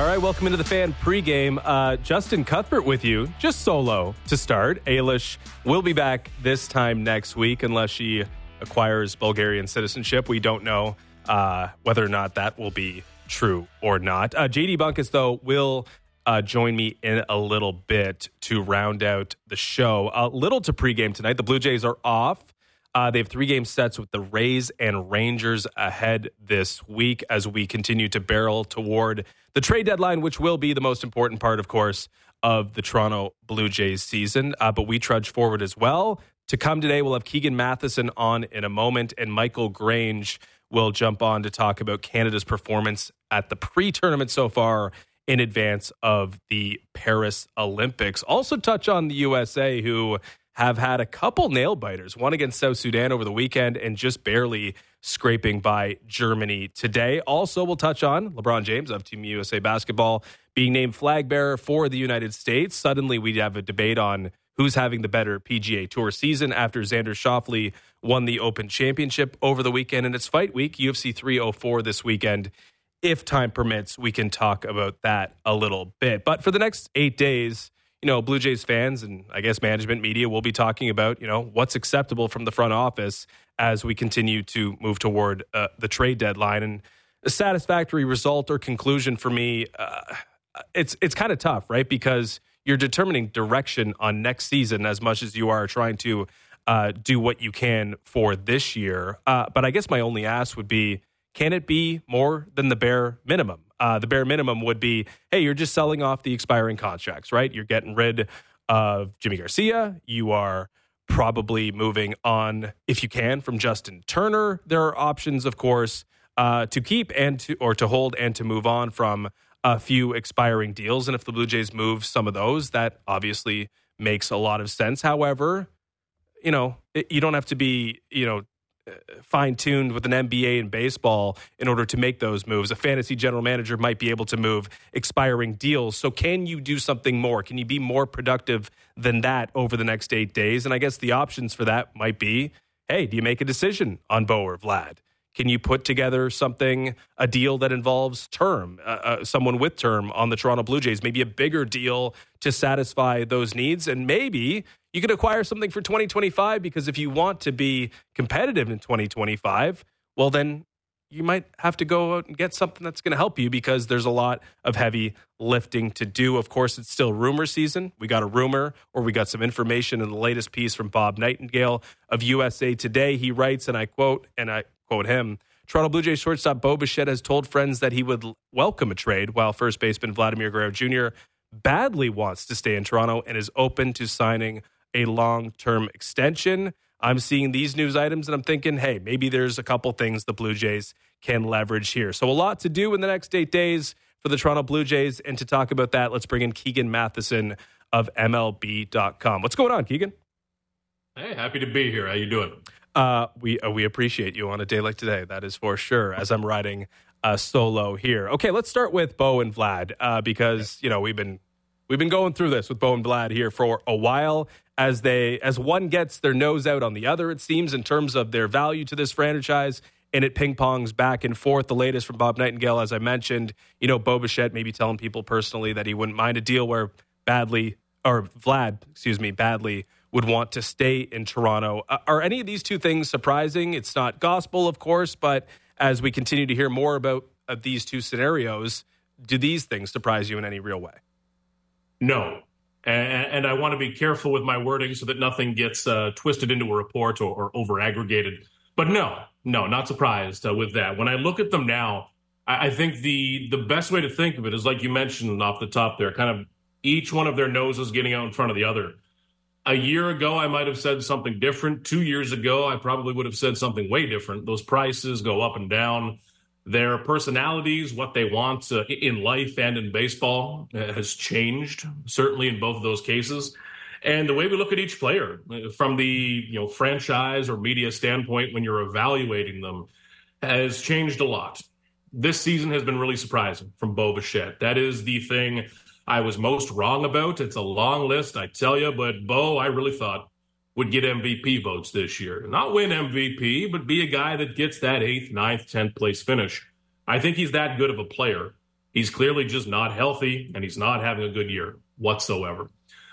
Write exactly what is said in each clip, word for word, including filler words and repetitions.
right, welcome into the Fan pregame. Uh, Justin Cuthbert with you, just solo to start. Ailish will be back this time next week unless she acquires Bulgarian citizenship. We don't know uh, whether or not that will be true or not. Uh, J D Bunkis, though, will uh, join me in a little bit to round out the show. A little to pregame tonight. The Blue Jays are off. Uh, they have three game sets with the Rays and Rangers ahead this week as we continue to barrel toward the trade deadline, which will be the most important part, of course, of the Toronto Blue Jays season. Uh, but we trudge forward as well. To come today, we'll have Keegan Matheson on in a moment, and Michael Grange will jump on to talk about Canada's performance at the pre-tournament so far in advance of the Paris Olympics. Also touch on the U S A, who have had a couple nail-biters, one against South Sudan over the weekend and just barely scraping by Germany today. Also, we'll touch on LeBron James of Team U S A Basketball being named flag bearer for the United States. Suddenly, we have a debate on who's having the better P G A Tour season after Xander Schauffele won the Open Championship over the weekend. And it's fight week, U F C three oh four this weekend. If time permits, we can talk about that a little bit. But for the next eight days, you know, Blue Jays fans and I guess management media will be talking about, you know, what's acceptable from the front office as we continue to move toward uh, the trade deadline. And a satisfactory result or conclusion for me, uh, it's it's kind of tough, right? Because you're determining direction on next season as much as you are trying to uh, do what you can for this year. Uh, but I guess my only ask would be, can it be more than the bare minimum? Uh, the bare minimum would be, hey, you're just selling off the expiring contracts, right? You're getting rid of Jimmy Garcia. You are probably moving on, if you can, from Justin Turner. There are options, of course, uh, to keep and to or to hold and to move on from a few expiring deals. And if the Blue Jays move some of those, that obviously makes a lot of sense. However, you know, it, you don't have to be, you know, fine-tuned with an M B A in baseball in order to make those moves. A fantasy general manager might be able to move expiring deals. So can you do something more? Can you be more productive than that over the next eight days? And I guess the options for that might be, hey, do you make a decision on Bo or Vlad? Can you put together something, a deal that involves term, uh, uh, someone with term on the Toronto Blue Jays, maybe a bigger deal to satisfy those needs? And maybe you could acquire something for twenty twenty-five, because if you want to be competitive in twenty twenty-five, well, then you might have to go out and get something that's going to help you, because there's a lot of heavy lifting to do. Of course, it's still rumor season. We got a rumor, or we got some information in the latest piece from Bob Nightingale of U S A Today. He writes, and I quote, and I quote him, Toronto Blue Jays shortstop Bo Bichette has told friends that he would welcome a trade, while first baseman Vladimir Guerrero Junior badly wants to stay in Toronto and is open to signing a long-term extension. I'm seeing these news items and I'm thinking, hey, maybe there's a couple things the Blue Jays can leverage here. So a lot to do in the next eight days for the Toronto Blue Jays. And to talk about that, let's bring in Keegan Matheson of M L B dot com. What's going on, Keegan? Hey, happy to be here. How you doing? Uh, we uh, we appreciate you on a day like today. That is for sure, as I'm riding uh, solo here. Okay, let's start with Bo and Vlad, uh, because, you know, we've been we've been going through this with Bo and Vlad here for a while. As they, as one gets their nose out on the other, it seems, in terms of their value to this franchise, and it ping-pongs back and forth. The latest from Bob Nightingale, as I mentioned, you know, Bo Bichette maybe telling people personally that he wouldn't mind a deal where badly, or Vlad, excuse me, badly would want to stay in Toronto. Uh, are any of these two things surprising? It's not gospel, of course, but as we continue to hear more about uh, these two scenarios, do these things surprise you in any real way? No. And, and I want to be careful with my wording so that nothing gets uh, twisted into a report or, or over-aggregated. But no, no, not surprised uh, with that. When I look at them now, I, I think the the best way to think of it is, like you mentioned off the top there, kind of each one of their noses getting out in front of the other. A year ago, I might have said something different. Two years ago, I probably would have said something way different. Those prices go up and down. Their personalities, what they want uh, in life and in baseball uh, has changed, certainly in both of those cases. And the way we look at each player from the you know franchise or media standpoint when you're evaluating them has changed a lot. This season has been really surprising from Bo Bichette. That is the thing I was most wrong about. It's a long list, I tell you, but Bo, I really thought, would get M V P votes this year. Not win M V P, but be a guy that gets that eighth, ninth, tenth place finish. I think he's that good of a player. He's clearly just not healthy, and he's not having a good year whatsoever.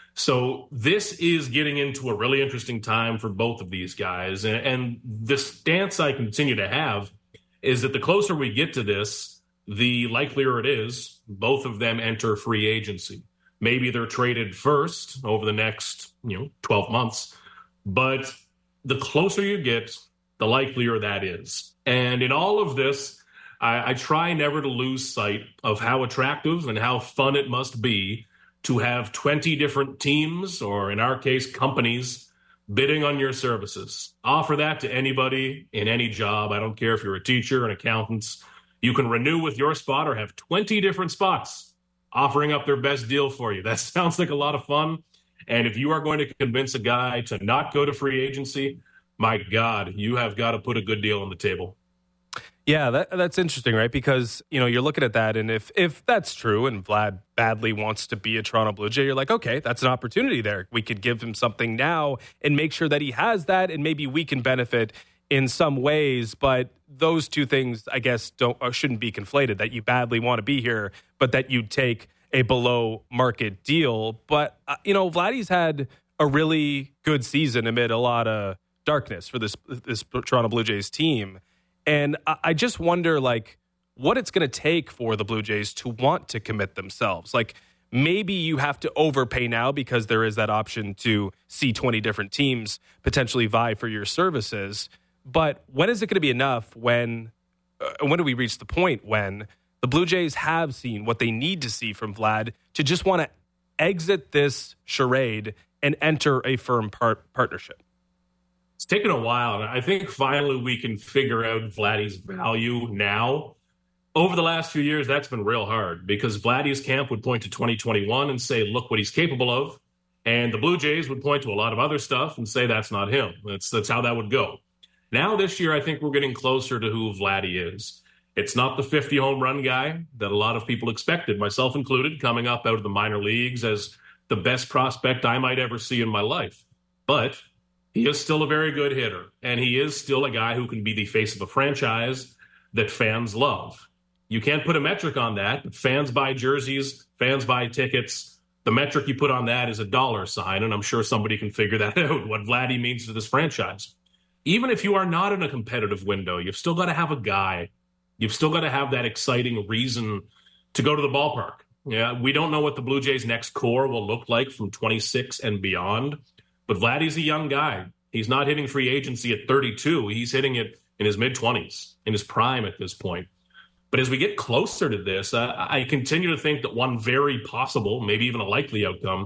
So this is getting into a really interesting time for both of these guys. And, and the stance I continue to have is that the closer we get to this, the likelier it is both of them enter free agency. Maybe they're traded first over the next, you know, twelve months. But the closer you get, the likelier that is. And in all of this, I, I try never to lose sight of how attractive and how fun it must be to have twenty different teams, or in our case, companies, bidding on your services. Offer that to anybody in any job. I don't care if you're a teacher, an accountant. You can renew with your spot or have twenty different spots offering up their best deal for you. That sounds like a lot of fun. And if you are going to convince a guy to not go to free agency, my God, you have got to put a good deal on the table. Yeah, that, that's interesting, right? Because, you know, you're looking at that, and if if that's true and Vlad badly wants to be a Toronto Blue Jay, you're like, okay, that's an opportunity there. We could give him something now and make sure that he has that, and maybe we can benefit in some ways. But those two things, I guess, don't or shouldn't be conflated, that you badly want to be here, but that you'd take a below-market deal. But, uh, you know, Vladdy's had a really good season amid a lot of darkness for this this Toronto Blue Jays team. And I just wonder, like, what it's going to take for the Blue Jays to want to commit themselves. Like, maybe you have to overpay now because there is that option to see twenty different teams potentially vie for your services. But when is it going to be enough when, uh, when do we reach the point when the Blue Jays have seen what they need to see from Vlad to just want to exit this charade and enter a firm part- partnership? It's taken a while, and I think finally we can figure out Vladdy's value now. Over the last few years, that's been real hard because Vladdy's camp would point to twenty twenty-one and say, look what he's capable of. And the Blue Jays would point to a lot of other stuff and say that's not him. That's, that's how that would go. Now this year, I think we're getting closer to who Vladdy is. It's not the fifty home run guy that a lot of people expected, myself included, coming up out of the minor leagues as the best prospect I might ever see in my life. But he is still a very good hitter, and he is still a guy who can be the face of a franchise that fans love. You can't put a metric on that, but fans buy jerseys, fans buy tickets. The metric you put on that is a dollar sign, and I'm sure somebody can figure that out, what Vladdy means to this franchise. Even if you are not in a competitive window, you've still got to have a guy. You've still got to have that exciting reason to go to the ballpark. Yeah, we don't know what the Blue Jays' next core will look like from twenty-six and beyond. But Vladdy's a young guy. He's not hitting free agency at thirty-two. He's hitting it in his mid-twenties, in his prime at this point. But as we get closer to this, uh, I continue to think that one very possible, maybe even a likely outcome,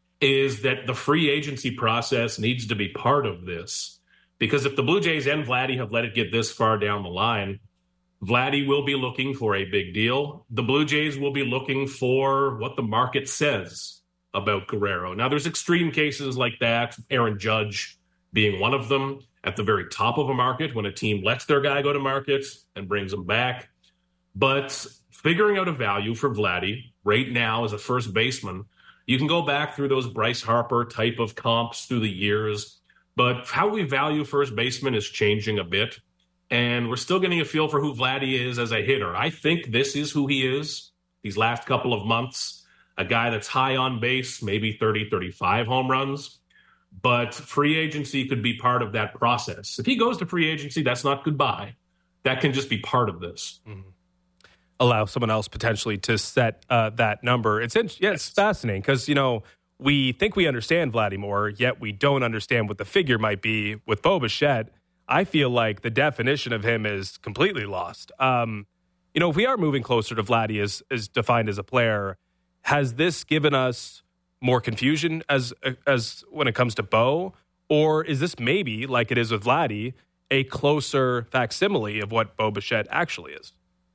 is that the free agency process needs to be part of this. Because if the Blue Jays and Vladdy have let it get this far down the line, Vladdy will be looking for a big deal. The Blue Jays will be looking for what the market says about Guerrero. Now, there's extreme cases like that, Aaron Judge being one of them, at the very top of a market when a team lets their guy go to market and brings him back. But figuring out a value for Vladdy right now as a first baseman, you can go back through those Bryce Harper type of comps through the years, but how we value first baseman is changing a bit, and we're still getting a feel for who Vladdy is as a hitter. I think this is who he is these last couple of months. A guy that's high on base, maybe thirty, thirty-five home runs. But free agency could be part of that process. If he goes to free agency, that's not goodbye. That can just be part of this. Mm-hmm. Allow someone else potentially to set uh, that number. It's in- yeah, it's fascinating because, you know, we think we understand Vladdy more, yet we don't understand what the figure might be with Bo Bichette. I feel like the definition of him is completely lost. Um, you know, if we are moving closer to Vladdy as, as defined as a player, has this given us more confusion as as when it comes to Bo? Or is this maybe, like it is with Vladdy, a closer facsimile of what Bo Bichette actually is?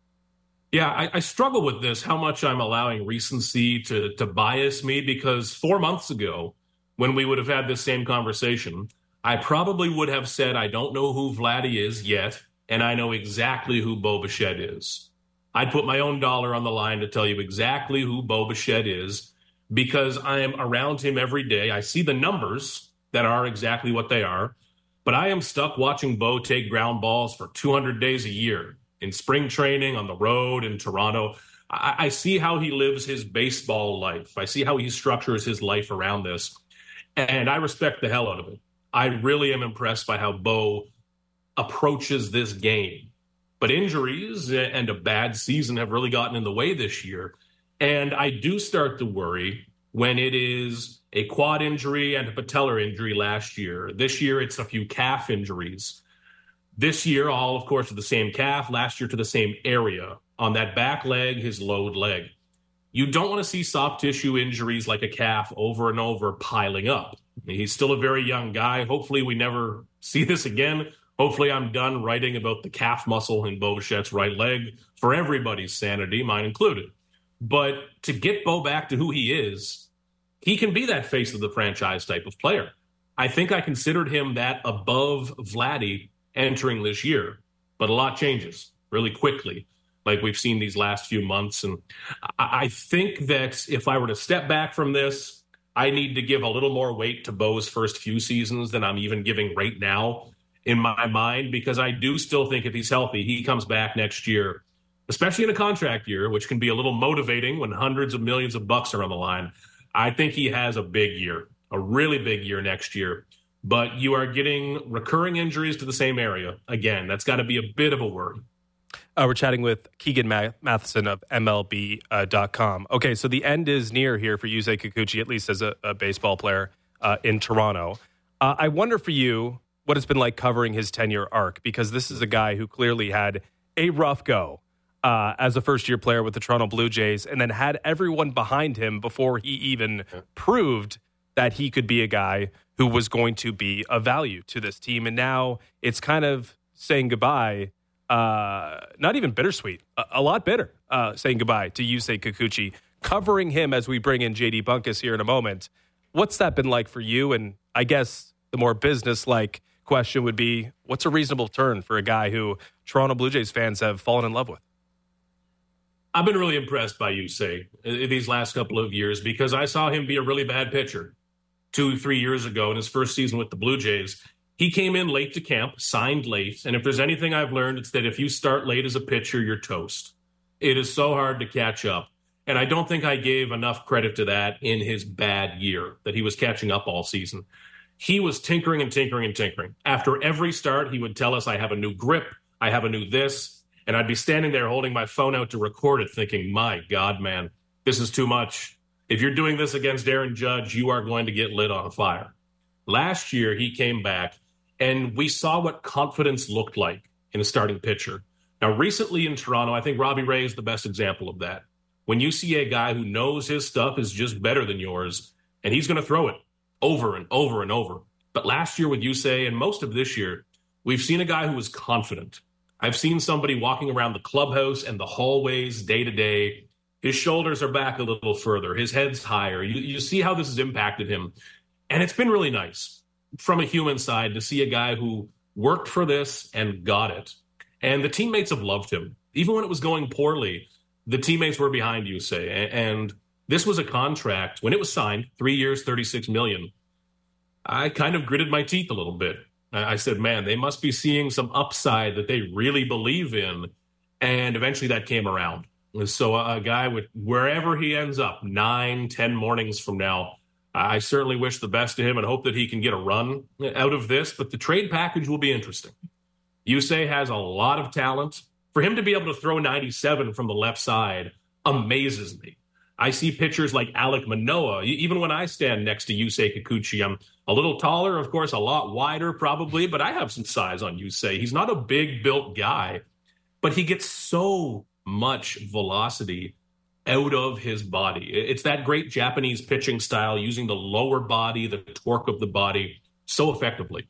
Yeah, I, I struggle with this, how much I'm allowing recency to, to bias me, because four months ago, when we would have had this same conversation, I probably would have said, I don't know who Vladdy is yet, and I know exactly who Bo Bichette is. I'd put my own dollar on the line to tell you exactly who Bo Bichette is, because I am around him every day. I see the numbers that are exactly what they are, but I am stuck watching Bo take ground balls for two hundred days a year in spring training, on the road, in Toronto. I, I see how he lives his baseball life. I see how he structures his life around this. And I respect the hell out of it. I really am impressed by how Bo approaches this game. But injuries and a bad season have really gotten in the way this year. And I do start to worry when it is a quad injury and a patellar injury last year. This year, it's a few calf injuries. This year, all, of course, to the same calf. Last year, to the same area. On that back leg, his load leg. You don't want to see soft tissue injuries like a calf over and over piling up. He's still a very young guy. Hopefully, we never see this again. Hopefully, I'm done writing about the calf muscle in Bo Bichette's right leg for everybody's sanity, mine included. But to get Bo back to who he is, he can be that face of the franchise type of player. I think I considered him that above Vladdy entering this year, but a lot changes really quickly, like we've seen these last few months. And I think that if I were to step back from this, I need to give a little more weight to Bo's first few seasons than I'm even giving right now in my mind, because I do still think if he's healthy, he comes back next year, especially in a contract year, which can be a little motivating when hundreds of millions of bucks are on the line. I think he has a big year, a really big year next year. But you are getting recurring injuries to the same area. Again, that's got to be a bit of a worry. Uh, we're chatting with Keegan Matheson of M L B dot com. Okay, so the end is near here for Yusei Kikuchi, at least as a, a baseball player uh, in Toronto. Uh, I wonder for you what it's been like covering his ten-year arc, because this is a guy who clearly had a rough go uh, as a first-year player with the Toronto Blue Jays, and then had everyone behind him before he even yeah. proved that he could be a guy who was going to be of value to this team. And now it's kind of saying goodbye, uh, not even bittersweet, a, a lot bitter, uh, saying goodbye to Yusei Kikuchi, covering him as we bring in J D Bunkis here in a moment. What's that been like for you? And I guess the more business-like question would be, what's a reasonable turn for a guy who Toronto Blue Jays fans have fallen in love with? I've been really impressed by Yusei these last couple of years, because I saw him be a really bad pitcher two, three years ago in his first season with the Blue Jays. He came in late to camp, signed late, and if there's anything I've learned, it's that if you start late as a pitcher, you're toast. It is so hard to catch up. And I don't think I gave enough credit to that in his bad year, that he was catching up all season. He was tinkering and tinkering and tinkering. After every start, he would tell us, I have a new grip, I have a new this, and I'd be standing there holding my phone out to record it thinking, my God, man, this is too much. If you're doing this against Aaron Judge, you are going to get lit on fire. Last year, he came back, and we saw what confidence looked like in a starting pitcher. Now, recently in Toronto, I think Robbie Ray is the best example of that. When you see a guy who knows his stuff is just better than yours, and he's going to throw it over and over and over. But last year with Yusei, and most of this year, we've seen a guy who was confident. I've seen somebody walking around the clubhouse and the hallways day to day. His shoulders are back a little further. His head's higher. You, you see how this has impacted him. And it's been really nice from a human side to see a guy who worked for this and got it. And the teammates have loved him. Even when it was going poorly, the teammates were behind Yusei. And this was a contract. When it was signed, three years, thirty-six million dollars, I kind of gritted my teeth a little bit. I said, man, they must be seeing some upside that they really believe in. And eventually that came around. So a guy with wherever he ends up, nine, ten mornings from now, I certainly wish the best to him and hope that he can get a run out of this. But the trade package will be interesting. Yusei has a lot of talent. For him to be able to throw ninety-seven from the left side amazes me. I see pitchers like Alek Manoah. Even when I stand next to Yusei Kikuchi, I'm a little taller, of course, a lot wider probably, but I have some size on Yusei. He's not a big built guy, but he gets so much velocity out of his body. It's that great Japanese pitching style, using the lower body, the torque of the body so effectively.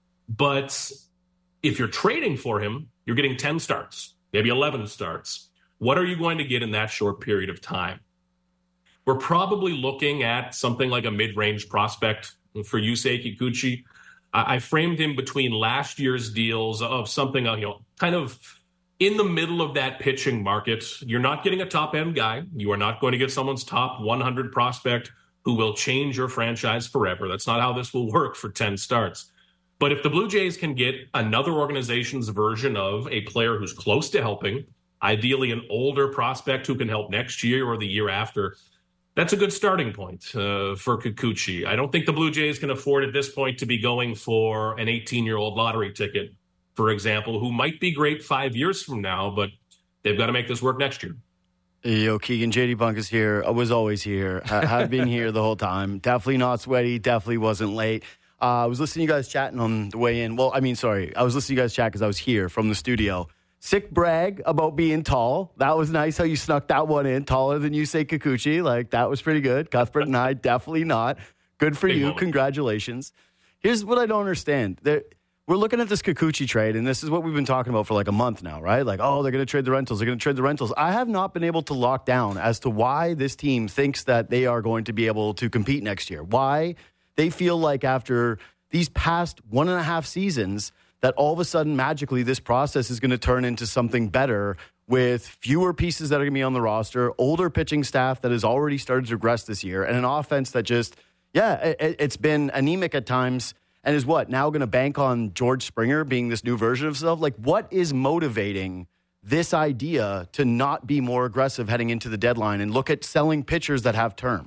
But if you're trading for him, you're getting ten starts, maybe eleven starts. What are you going to get in that short period of time? We're probably looking at something like a mid-range prospect for Yusei Kikuchi. I framed him between last year's deals of something, you know, kind of in the middle of that pitching market. You're not getting a top-end guy. You are not going to get someone's top one hundred prospect who will change your franchise forever. That's not how this will work for ten starts. But if the Blue Jays can get another organization's version of a player who's close to helping, ideally an older prospect who can help next year or the year after, that's a good starting point uh, for Kikuchi. I don't think the Blue Jays can afford at this point to be going for an eighteen-year-old lottery ticket, for example, who might be great five years from now, but they've got to make this work next year. Yo, Keegan, J D Bunk is here. I was always here. I, have been here the whole time. Definitely not sweaty. Definitely wasn't late. Uh, I was listening to you guys chatting on the way in. Well, I mean, sorry. I was listening to you guys chat because I was here from the studio. Sick brag about being tall. That was nice how you snuck that one in. Taller than you say Kikuchi. Like, that was pretty good. Cuthbert and I, definitely not. Good for Big you. moment. Congratulations. Here's what I don't understand. There, we're looking at this Kikuchi trade, and this is what we've been talking about for like a month now, right? Like, oh, they're going to trade the rentals. They're going to trade the rentals. I have not been able to lock down as to why this team thinks that they are going to be able to compete next year. Why they feel like after these past one and a half seasons that all of a sudden, magically, this process is going to turn into something better with fewer pieces that are going to be on the roster, older pitching staff that has already started to regress this year, and an offense that just, yeah, it, it's been anemic at times and is what, now going to bank on George Springer being this new version of himself? Like, what is motivating this idea to not be more aggressive heading into the deadline and look at selling pitchers that have term?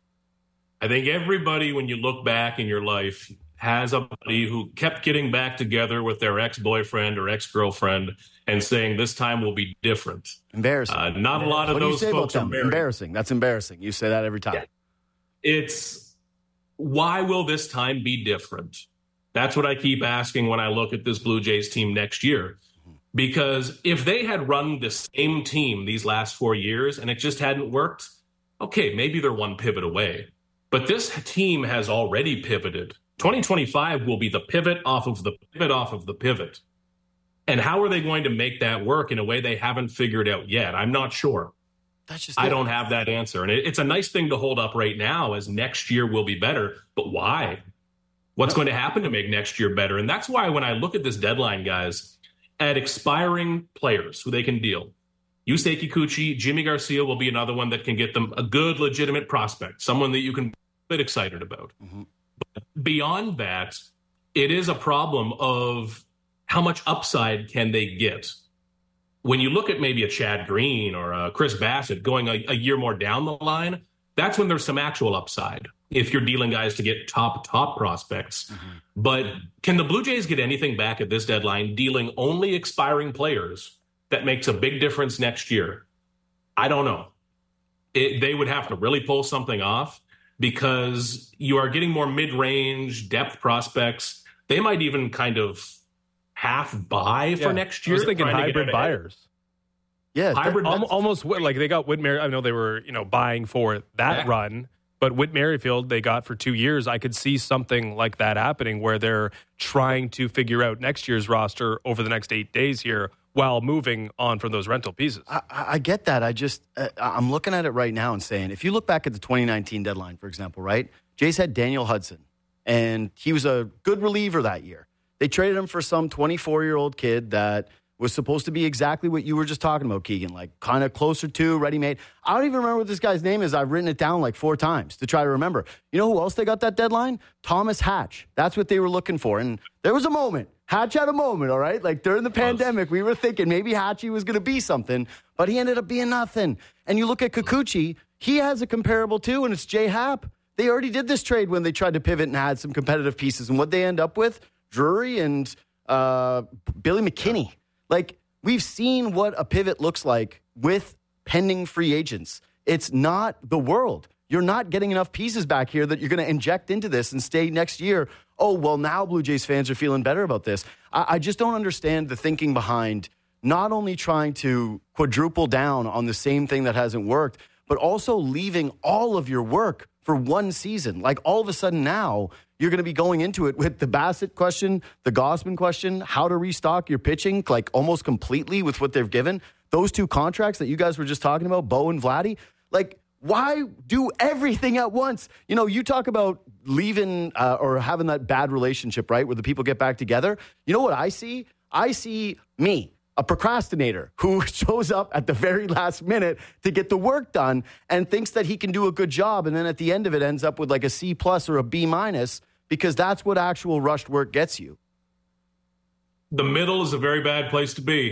I think everybody, when you look back in your life, has a buddy who kept getting back together with their ex-boyfriend or ex-girlfriend and saying this time will be different. Embarrassing. Uh, not a lot of what do you those say folks about are them? married. Embarrassing. That's embarrassing. You say that every time. Yeah. It's why will this time be different? That's what I keep asking when I look at this Blue Jays team next year. Because if they had run the same team these last four years and it just hadn't worked, okay, maybe they're one pivot away. But this team has already pivoted. twenty twenty-five will be the pivot off of the pivot off of the pivot. And how are they going to make that work in a way they haven't figured out yet? I'm not sure. That's just I it. don't have that answer. And it, it's a nice thing to hold up right now as next year will be better. But why? What's going to happen to make next year better? And that's why when I look at this deadline, guys, at expiring players who they can deal, Yusei Kikuchi, Jimmy Garcia will be another one that can get them a good, legitimate prospect, someone that you can be a bit excited about. Mm-hmm. But beyond that, it is a problem of how much upside can they get? When you look at maybe a Chad Green or a Chris Bassett going a, a year more down the line, that's when there's some actual upside if you're dealing guys to get top, top prospects. Mm-hmm. But can the Blue Jays get anything back at this deadline dealing only expiring players that makes a big difference next year? I don't know. It, they would have to really pull something off because you are getting more mid-range depth prospects. They might even kind of half buy yeah, for next year. I was thinking hybrid buyers. Yeah, hybrid almost, almost like they got Whit Mer- I know they were, you know, buying for that yeah. run, but Whit Merrifield they got for two years. I could see something like that happening where they're trying to figure out next year's roster over the next eight days here while moving on from those rental pieces. I, I get that. I just uh, I'm looking at it right now and saying, if you look back at the twenty nineteen deadline, for example, right? Jays had Daniel Hudson, and he was a good reliever that year. They traded him for some twenty-four-year-old kid that was supposed to be exactly what you were just talking about, Keegan, like kind of closer to ready-made. I don't even remember what this guy's name is. I've written it down like four times to try to remember. You know who else they got that deadline? Thomas Hatch. That's what they were looking for. And there was a moment. Hatch had a moment, all right? Like during the pandemic, we were thinking maybe Hatchie was going to be something, but he ended up being nothing. And you look at Kikuchi, he has a comparable too, and it's J Happ. They already did this trade when they tried to pivot and add some competitive pieces. And what they end up with? Drury and uh, Billy McKinney. Like, we've seen what a pivot looks like with pending free agents. It's not the world. You're not getting enough pieces back here that you're going to inject into this and stay next year. Oh, well, now Blue Jays fans are feeling better about this. I, I just don't understand the thinking behind not only trying to quadruple down on the same thing that hasn't worked, but also leaving all of your work for one season. Like, all of a sudden now, you're going to be going into it with the Bassett question, the Gausman question, how to restock your pitching, like almost completely with what they've given. Those two contracts that you guys were just talking about, Bo and Vladdy, like, why do everything at once? You know, you talk about leaving uh, or having that bad relationship, right, where the people get back together. You know what I see? I see me, a procrastinator who shows up at the very last minute to get the work done and thinks that he can do a good job. And then at the end of it ends up with like a C plus or a B minus because that's what actual rushed work gets you. The middle is a very bad place to be.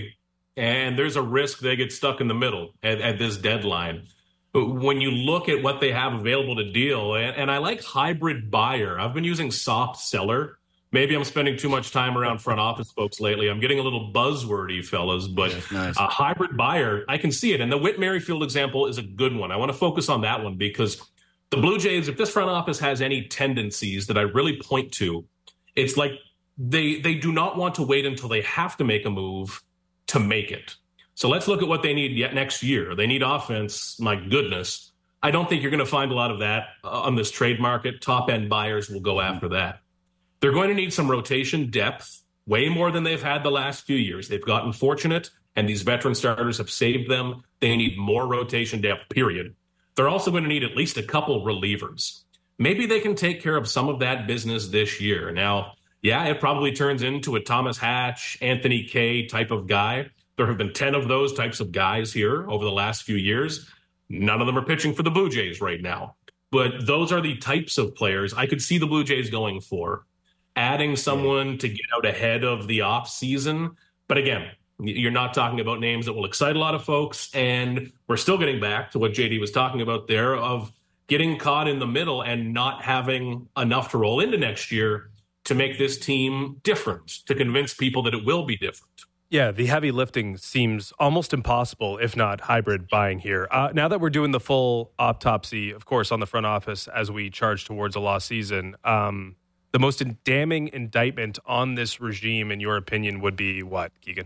and there's a risk they get stuck in the middle at, at this deadline. When you look at what they have available to deal, and, and I like hybrid buyer. I've been using soft seller. Maybe I'm spending too much time around front office folks lately. I'm getting a little buzzwordy, fellas, but yeah, nice. A hybrid buyer, I can see it. And the Whit Merrifield example is a good one. I want to focus on that one because the Blue Jays, if this front office has any tendencies that I really point to, it's like they they do not want to wait until they have to make a move to make it. So let's look at what they need yet next year. They need offense. My goodness. I don't think you're going to find a lot of that on this trade market. Top-end buyers will go after that. They're going to need some rotation depth, way more than they've had the last few years. They've gotten fortunate, and these veteran starters have saved them. They need more rotation depth, period. They're also going to need at least a couple relievers. Maybe they can take care of some of that business this year. Now, yeah, it probably turns into a Thomas Hatch, Anthony Kay type of guy. There have been ten of those types of guys here over the last few years. None of them are pitching for the Blue Jays right now. But those are the types of players I could see the Blue Jays going for. Adding someone to get out ahead of the off season. But again, you're not talking about names that will excite a lot of folks. And we're still getting back to what J D was talking about there of getting caught in the middle and not having enough to roll into next year to make this team different, to convince people that it will be different. Yeah, the heavy lifting seems almost impossible, if not hybrid buying here. Uh, now that we're doing the full autopsy, of course, on the front office as we charge towards a lost season, um, the most damning indictment on this regime, in your opinion, would be what, Keegan?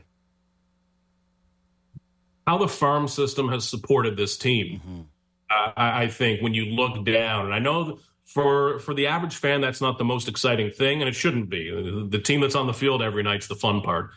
How the farm system has supported this team. Mm-hmm. Uh, I, I think when you look down, and I know for for the average fan, that's not the most exciting thing, and it shouldn't be. The, the team that's on the field every night's the fun part.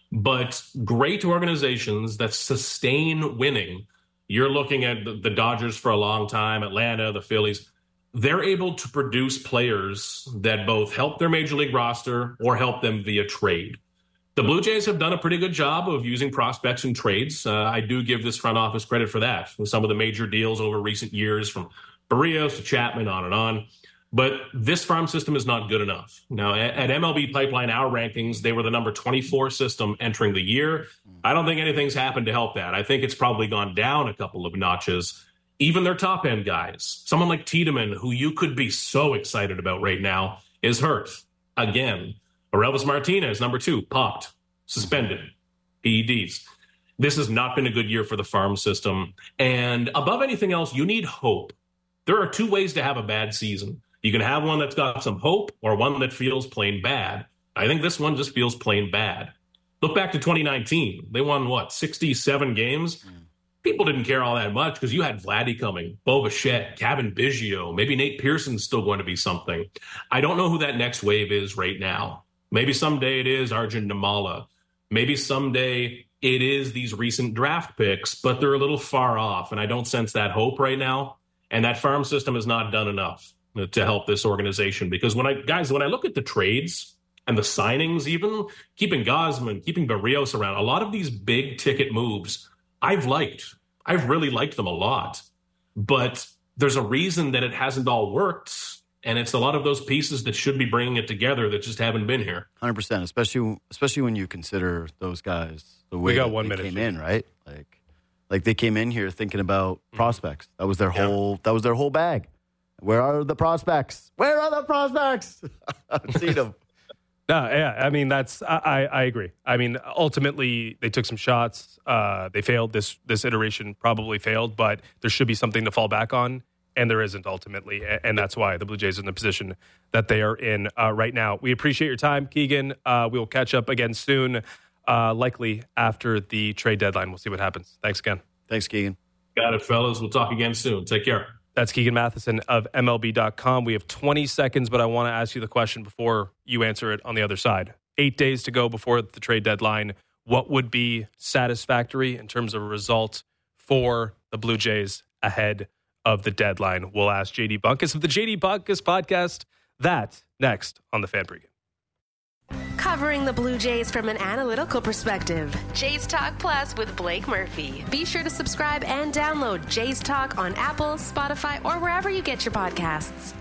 But great organizations that sustain winning, you're looking at the, the Dodgers for a long time, Atlanta, the Phillies, they're able to produce players that both help their major league roster or help them via trade. The Blue Jays have done a pretty good job of using prospects in trades. Uh, I do give this front office credit for that. With some of the major deals over recent years, from Barrios to Chapman, on and on. But this farm system is not good enough. Now, at, at M L B Pipeline, our rankings, they were the number twenty-four system entering the year. I don't think anything's happened to help that. I think it's probably gone down a couple of notches. Even their top-end guys, someone like Tiedemann, who you could be so excited about right now, is hurt again. Orelvis Martinez, number two, popped, suspended, P E Ds. This has not been a good year for the farm system. And above anything else, you need hope. There are two ways to have a bad season. You can have one that's got some hope or one that feels plain bad. I think this one just feels plain bad. Look back to twenty nineteen. They won, what, sixty-seven games? Mm. People didn't care all that much because you had Vladdy coming, Bo Bichette, Cavan Biggio, maybe Nate Pearson's still going to be something. I don't know who that next wave is right now. Maybe someday it is Arjun Nimmala. Maybe someday it is these recent draft picks, but they're a little far off, and I don't sense that hope right now. And that farm system has not done enough to help this organization. Because when I, guys, when I look at the trades and the signings, even keeping Gausman, keeping Barrios around, a lot of these big ticket moves I've liked. I've really liked them a lot. But there's a reason that it hasn't all worked. And it's a lot of those pieces that should be bringing it together that just haven't been here. one hundred percent, especially especially when you consider those guys the way we got that one they minute came in, right? Like, like they came in here thinking about mm-hmm. prospects. That was their yeah. whole. That was their whole bag. Where are the prospects? Where are the prospects? I've seen them. No, yeah, I mean that's I, I agree. I mean, ultimately they took some shots. Uh, they failed. This this iteration probably failed, but there should be something to fall back on, and there isn't ultimately, and that's why the Blue Jays are in the position that they are in uh, right now. We appreciate your time, Keegan. Uh, we will catch up again soon, uh, likely after the trade deadline. We'll see what happens. Thanks again. Thanks, Keegan. Got it, fellas. We'll talk again soon. Take care. That's Keegan Matheson of M L B dot com. We have twenty seconds, but I want to ask you the question before you answer it on the other side. Eight days to go before the trade deadline. What would be satisfactory in terms of a result for the Blue Jays ahead of the deadline? We'll ask J D Bunkis of the J D Bunkis podcast. That next on the Fan Pregame. Covering the Blue Jays from an analytical perspective. Jays Talk Plus with Blake Murphy. Be sure to subscribe and download Jays Talk on Apple, Spotify, or wherever you get your podcasts.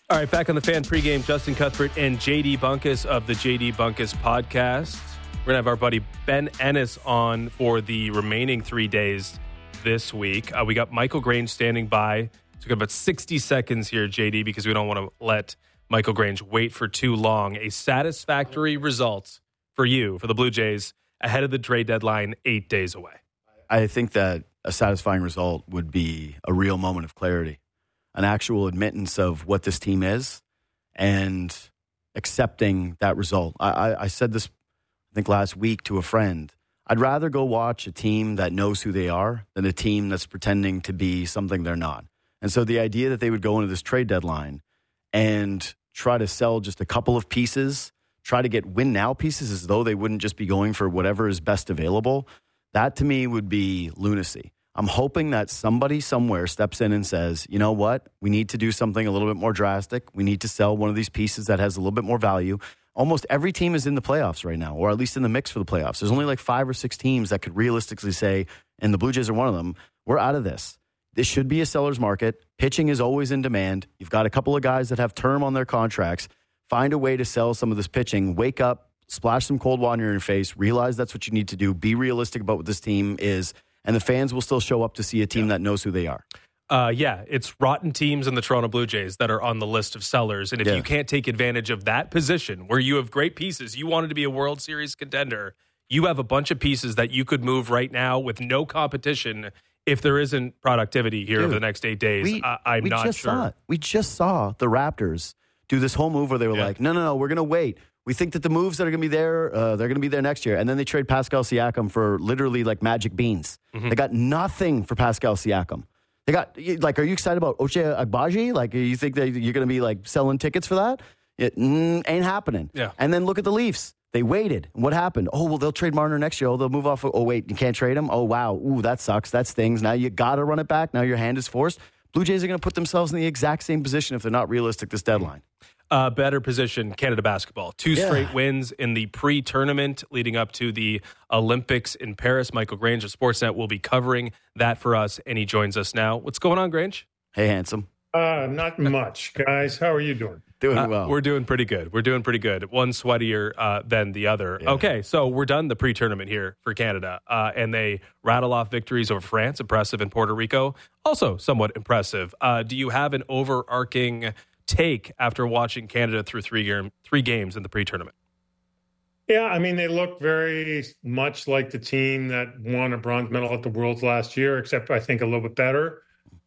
All right, back on the Fan pregame, Justin Cuthbert and J D Bunkus of the J D Bunkus podcast. We're going to have our buddy Ben Ennis on for the remaining three days this week. Uh, we got Michael Grange standing by. Took about sixty seconds here, J D, because we don't want to let Michael Grange wait for too long. A satisfactory result for you, for the Blue Jays, ahead of the trade deadline, eight days away. I think that a satisfying result would be a real moment of clarity. An actual admittance of what this team is and accepting that result. I, I, I said this, I think, last week to a friend. I'd rather go watch a team that knows who they are than a team that's pretending to be something they're not. And so the idea that they would go into this trade deadline and try to sell just a couple of pieces, try to get win-now pieces as though they wouldn't just be going for whatever is best available, that to me would be lunacy. I'm hoping that somebody somewhere steps in and says, you know what, we need to do something a little bit more drastic. We need to sell one of these pieces that has a little bit more value. Almost every team is in the playoffs right now, or at least in the mix for the playoffs. There's only like five or six teams that could realistically say, and the Blue Jays are one of them, we're out of this. This should be a seller's market. Pitching is always in demand. You've got a couple of guys that have term on their contracts. Find a way to sell some of this pitching. Wake up, splash some cold water in your face, realize that's what you need to do. Be realistic about what this team is. And the fans will still show up to see a team that knows who they are. Uh, yeah, it's rotten teams in the Toronto Blue Jays that are on the list of sellers. And if yeah. you can't take advantage of that position where you have great pieces, you wanted to be a World Series contender, you have a bunch of pieces that you could move right now with no competition if there isn't productivity here Dude, over the next eight days. We, I, I'm we not just sure. Saw it. We just saw the Raptors do this whole move where they were Yeah. like, no, no, no, we're going to wait. We think that the moves that are going to be there, uh, they're going to be there next year. And then they trade Pascal Siakam for literally like magic beans. Mm-hmm. They got nothing for Pascal Siakam. They got, like, are you excited about Ochai Agbaji? Like, you think that you're going to be like selling tickets for that? It mm, ain't happening. Yeah. And then look at the Leafs. They waited. What happened? Oh, well, they'll trade Marner next year. Oh, they'll move off. Oh, wait, you can't trade him? Oh, wow. Ooh, that sucks. That stings. Now you got to run it back. Now your hand is forced. Blue Jays are going to put themselves in the exact same position if they're not realistic this deadline. Uh, better position, Canada basketball. Two Yeah. straight wins in the pre-tournament leading up to the Olympics in Paris. Michael Grange of Sportsnet will be covering that for us, and he joins us now. What's going on, Grange? Hey, handsome. Uh, not much, guys. How are you doing? Doing Uh, well. We're doing pretty good. We're doing pretty good. One sweatier uh, than the other. Yeah. Okay, so we're done the pre-tournament here for Canada, uh, and they rattle off victories over France, impressive, and Puerto Rico, also somewhat impressive. Uh, do you have an overarching take after watching Canada through three, game, three games in the pre-tournament? Yeah, I mean, they look very much like the team that won a bronze medal at the Worlds last year, except I think a little bit better.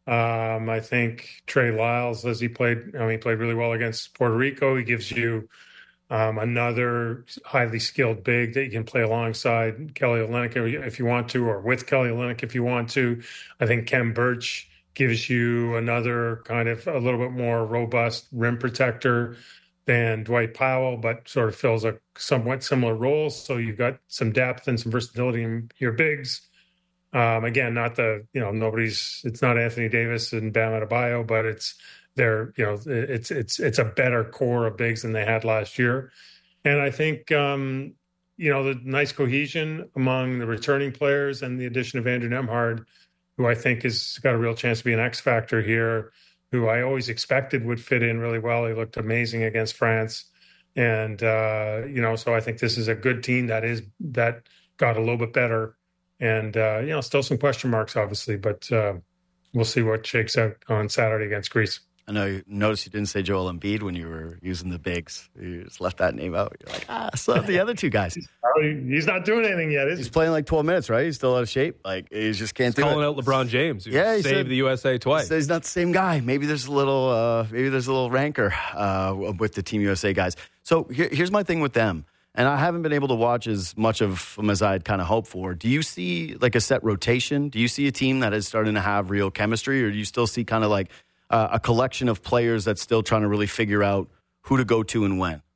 Um, I think Trey Lyles, as he played, I mean, he played really well against Puerto Rico. He gives you um, another highly skilled big that you can play alongside Kelly Olynyk if you want to, or with Kelly Olynyk if you want to. I think Kem Birch gives you another kind of a little bit more robust rim protector than Dwight Powell, but sort of fills a somewhat similar role. So you've got some depth and some versatility in your bigs. Um, again, not the, you know, nobody's, it's not Anthony Davis and Bam Adebayo, but it's they're, you know, it's, it's, it's a better core of bigs than they had last year. And I think, um, you know, the nice cohesion among the returning players and the addition of Andrew Nembhard, who I think has got a real chance to be an X factor here, who I always expected would fit in really well. He looked amazing against France. And, uh, you know, so I think this is a good team that is, that got a little bit better. And, uh, you know, still some question marks, obviously, but uh, we'll see what shakes out on Saturday against Greece. I know you noticed you didn't say Joel Embiid when you were using the bigs. You just left that name out. You're like, ah, so have the other two guys. He's not doing anything yet, is He's he? playing like twelve minutes, right? He's still out of shape. Like, he just can't do Calling it. out LeBron James, who Yeah, he saved said- the U S A twice. So he's not the same guy. Maybe there's a little, uh, maybe there's a little rancor uh, with the Team U S A guys. So here, here's my thing with them, and I haven't been able to watch as much of them as I'd kind of hoped for. Do you see like a set rotation? Do you see a team that is starting to have real chemistry, or do you still see kind of like uh, a collection of players that's still trying to really figure out who to go to and when?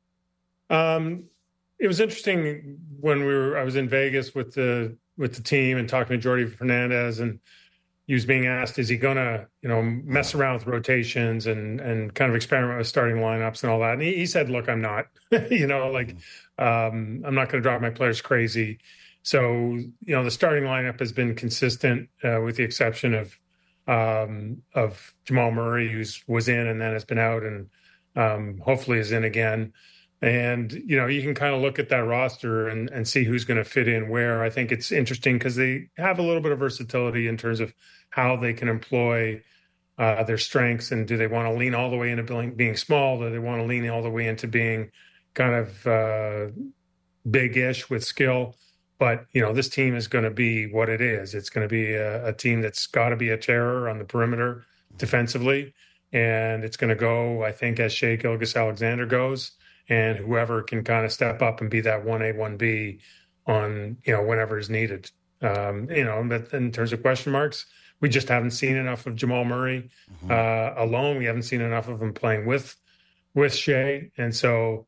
Um, it was interesting when we were. I was in Vegas with the with the team and talking to Jordi Fernandez, and he was being asked, "Is he going to, you know, mess around with rotations and and kind of experiment with starting lineups and all that?" And he, he said, "Look, I'm not. you know, like um, I'm not going to drive my players crazy." So, you know, the starting lineup has been consistent, uh, with the exception of um, of Jamal Murray, who's was in and then has been out, and um, hopefully is in again. And, you know, you can kind of look at that roster and, and see who's going to fit in where. I think it's interesting because they have a little bit of versatility in terms of how they can employ uh, their strengths. And do they want to lean all the way into being, being small? Do they want to lean all the way into being kind of uh, big-ish with skill? But, you know, this team is going to be what it is. It's going to be a, a team that's got to be a terror on the perimeter defensively. And it's going to go, I think, as Shai Gilgeous-Alexander goes. And whoever can kind of step up and be that one A, one B on, you know, whenever is needed. Um, you know, but in terms of question marks, we just haven't seen enough of Jamal Murray mm-hmm. uh, alone. We haven't seen enough of him playing with with Shai. And so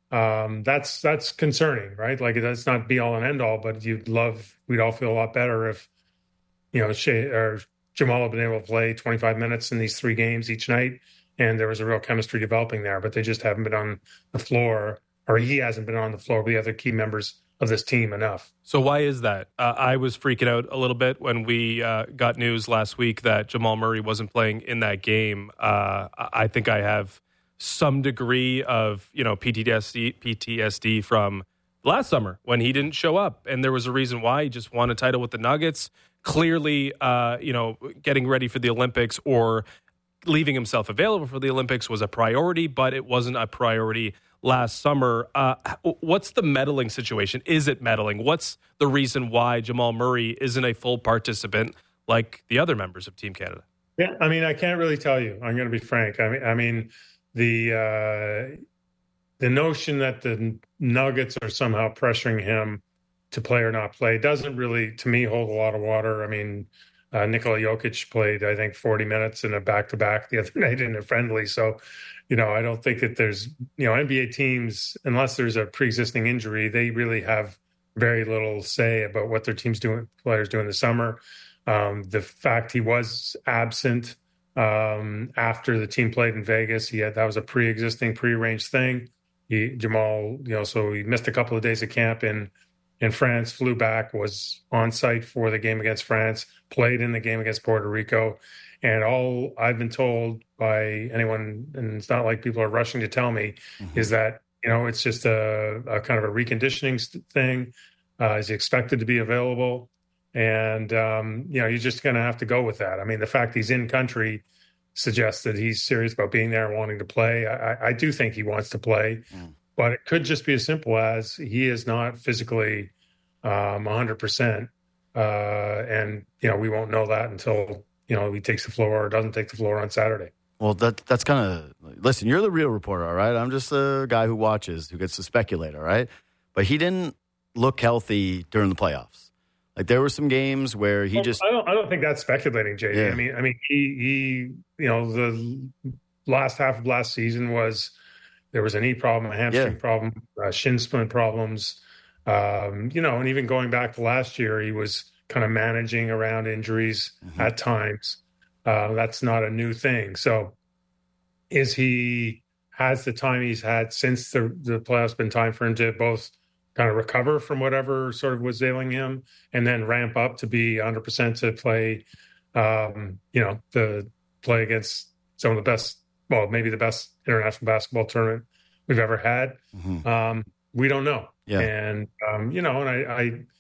um, that's that's concerning, right? Like, that's not be all and end all, but you'd love, we'd all feel a lot better if, you know, Shai or Jamal had been able to play twenty-five minutes in these three games each night. And there was a real chemistry developing there, but they just haven't been on the floor, or he hasn't been on the floor with the other key members of this team enough. So why is that? Uh, I was freaking out a little bit when we uh, got news last week that Jamal Murray wasn't playing in that game. Uh, I think I have some degree of, you know, P T S D, P T S D from last summer when he didn't show up, and there was a reason why. He just won a title with the Nuggets. Clearly, uh, you know, getting ready for the Olympics or leaving himself available for the Olympics was a priority, but it wasn't a priority last summer. Uh, what's the meddling situation? Is it meddling? What's the reason why Jamal Murray isn't a full participant like the other members of Team Canada? Yeah, I mean, I can't really tell you. I'm going to be frank. I mean, I mean, the uh, the notion that the Nuggets are somehow pressuring him to play or not play doesn't really, to me, hold a lot of water. I mean, Uh, Nikola Jokic played, I think, forty minutes in a back-to-back the other night in a friendly. So, you know, I don't think that there's, you know, N B A teams, unless there's a pre-existing injury, they really have very little say about what their teams doing, players do in the summer. Um, the fact he was absent um, after the team played in Vegas, he had, that was a pre-existing, pre-arranged thing. He, Jamal, you know, so he missed a couple of days of camp in in France, flew back, was on site for the game against France, played in the game against Puerto Rico. And all I've been told by anyone, and it's not like people are rushing to tell me, mm-hmm. is that, you know, it's just a, a kind of a reconditioning thing. Uh, is he expected to be available? And, um, you know, you're just going to have to go with that. I mean, the fact he's in country suggests that he's serious about being there and wanting to play. I, I do think he wants to play. Mm. But it could just be as simple as he is not physically um, one hundred percent. Uh, and, you know, we won't know that until, you know, he takes the floor or doesn't take the floor on Saturday. Well, that that's kind of, listen, you're the real reporter, all right? I'm just a guy who watches, who gets to speculate, all right? But he didn't look healthy during the playoffs. Like, there were some games where he well, just... I don't, I don't think that's speculating, J D. Yeah. I mean, I mean, he, he, you know, the last half of last season was... There was a knee problem, a hamstring yeah. problem, uh, shin splint problems. Um, you know, and even going back to last year, he was kind of managing around injuries mm-hmm. at times. Uh, that's not a new thing. So is he, has the time he's had since the, the playoffs been time for him to both kind of recover from whatever sort of was ailing him and then ramp up to be one hundred percent to play, um, you know, to play against some of the best, well, maybe the best international basketball tournament we've ever had. Mm-hmm. Um, we don't know. Yeah. And, um, you know, and I,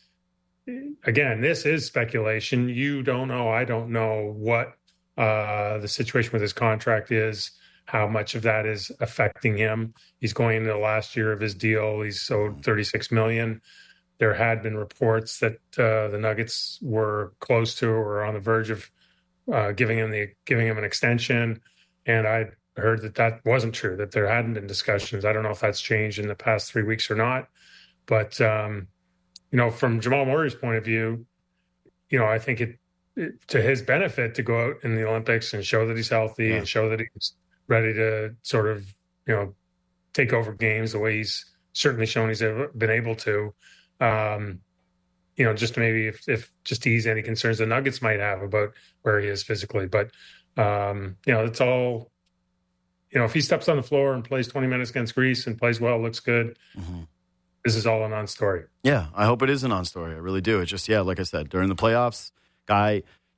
I, again, this is speculation. You don't know. I don't know what uh, the situation with his contract is, how much of that is affecting him. He's going into the last year of his deal. He's owed thirty-six million dollars. There had been reports that uh, the Nuggets were close to or on the verge of uh, giving him the giving him an extension. And I heard that that wasn't true, that there hadn't been discussions. I don't know if that's changed in the past three weeks or not. But, um, you know, from Jamal Murray's point of view, you know, I think it, it to his benefit to go out in the Olympics and show that he's healthy yeah. and show that he's ready to sort of, you know, take over games the way he's certainly shown he's been able to, um, you know, just maybe if, if just to ease any concerns the Nuggets might have about where he is physically. But, um, you know, it's all, you know, if he steps on the floor and plays twenty minutes against Greece and plays well, looks good, mm-hmm. this is all a non-story. Yeah, I hope it is a non-story. I really do. It's just, yeah, like I said, during the playoffs, guy,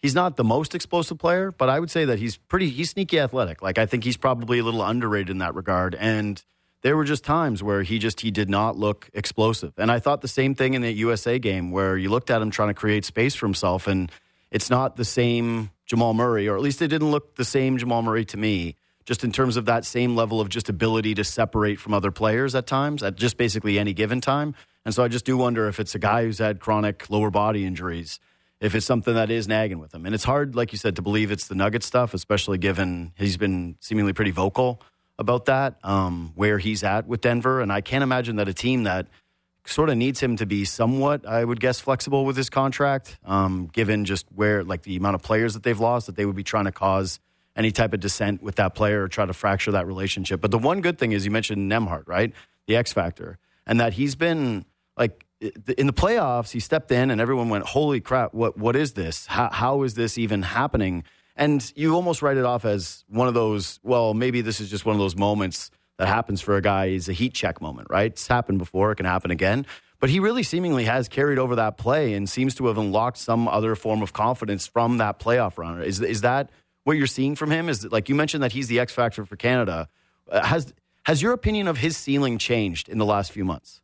he's not the most explosive player, but I would say that he's pretty, he's sneaky athletic. Like, I think he's probably a little underrated in that regard. And there were just times where he just, he did not look explosive. And I thought the same thing in the U S A game where you looked at him trying to create space for himself, and it's not the same Jamal Murray, or at least it didn't look the same Jamal Murray to me, just in terms of that same level of just ability to separate from other players at times, at just basically any given time. And so I just do wonder if it's a guy who's had chronic lower body injuries, if it's something that is nagging with him. And it's hard, like you said, to believe it's the Nugget stuff, especially given he's been seemingly pretty vocal about that, um, where he's at with Denver. And I can't imagine that a team that sort of needs him to be somewhat, I would guess, flexible with his contract, um, given just where, like, the amount of players that they've lost, that they would be trying to cause any type of dissent with that player or try to fracture that relationship. But the one good thing is you mentioned Nembhard, right? The X factor. And that he's been, like, in the playoffs, he stepped in and everyone went, holy crap, what what is this? How, how is this even happening? And you almost write it off as one of those, well, maybe this is just one of those moments that happens for a guy. Is a heat check moment, right? It's happened before. It can happen again. But he really seemingly has carried over that play and seems to have unlocked some other form of confidence from that playoff run. Is, is that what you're seeing from him? Is, like you mentioned, that he's the X factor for Canada. Uh, has has your opinion of his ceiling changed in the last few months?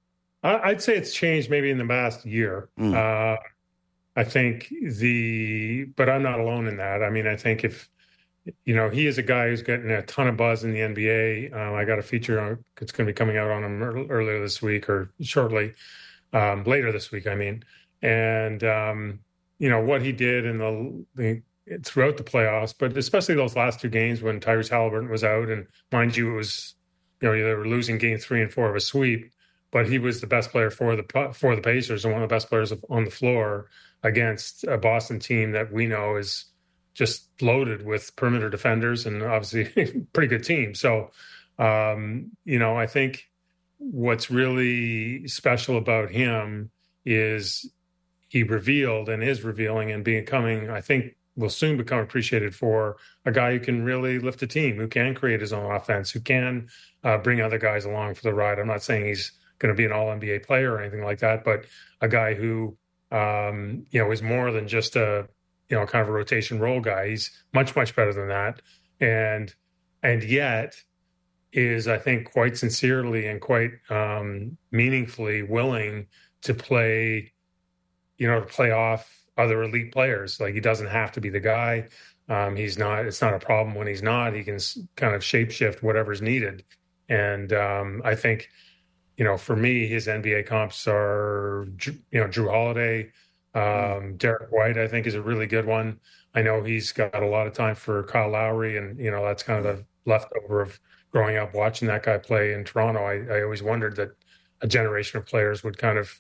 I'd say it's changed maybe in the past year. Mm. Uh, I think the, but I'm not alone in that. I mean, I think if, you know, he is a guy who's getting a ton of buzz in the N B A. Um, I got a feature on, it's going to be coming out on him earlier this week or shortly, um, later this week, I mean. And, um, you know, what he did in the, the throughout the playoffs, but especially those last two games when Tyrese Halliburton was out, and mind you, it was, you know, they were losing game three and four of a sweep, but he was the best player for the for the Pacers and one of the best players on the floor against a Boston team that we know is just loaded with perimeter defenders and obviously a pretty good team. So, um, you know, I think what's really special about him is he revealed and is revealing and becoming, I think, will soon become appreciated for a guy who can really lift a team, who can create his own offense, who can uh, bring other guys along for the ride. I'm not saying he's going to be an all N B A player or anything like that, but a guy who, um, you know, is more than just a, you know, kind of a rotation role guy. He's much, much better than that. And, and yet is, I think, quite sincerely and quite um, meaningfully willing to play, you know, to play off other elite players. Like, he doesn't have to be the guy. Um, he's not, it's not a problem when he's not. He can kind of shapeshift whatever's needed. And um, I think, you know, for me, his N B A comps are, you know, Drew Holiday, um, Derek White, I think, is a really good one. I know he's got a lot of time for Kyle Lowry, and, you know, that's kind of the leftover of growing up watching that guy play in Toronto. I, I always wondered that a generation of players would kind of,